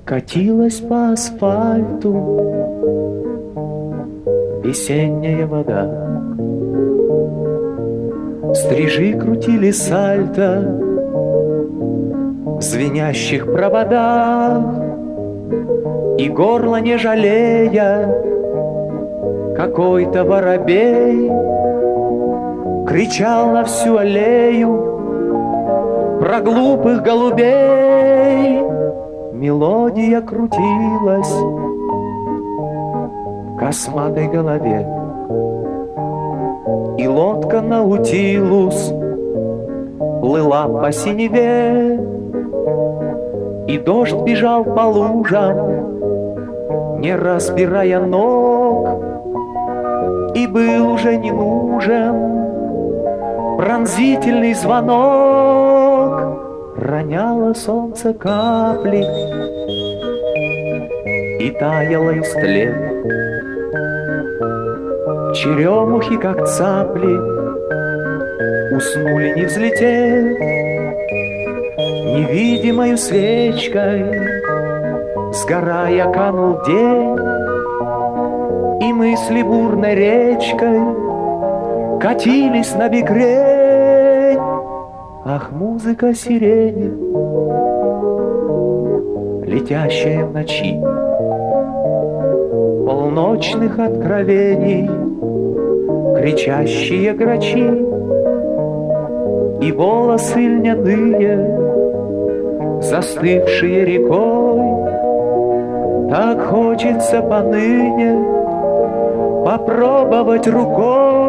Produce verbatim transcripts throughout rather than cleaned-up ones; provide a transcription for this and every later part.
Катилась по асфальту весенняя вода. Стрижи крутили сальто в звенящих проводах, и горло не жалея, какой-то воробей кричал на всю аллею про глупых голубей. Мелодия крутилась в косматой голове, и лодка Наутилус плыла по синеве, и дождь бежал по лужам, не разбирая ног, и был уже не нужен пронзительный звонок. Роняло солнце капли и таяло истлев. Черемухи, как цапли, уснули, не взлетев. Невидимою свечкой, сгорая, канул день, и мысли бурной речкой катились на бекрень. Ах, музыка сирени, летящая в ночи, полночных откровений, кричащие грачи, и волосы льняные, застывшие рекой. Так хочется поныне попробовать рукой.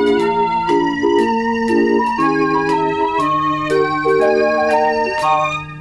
Thank you.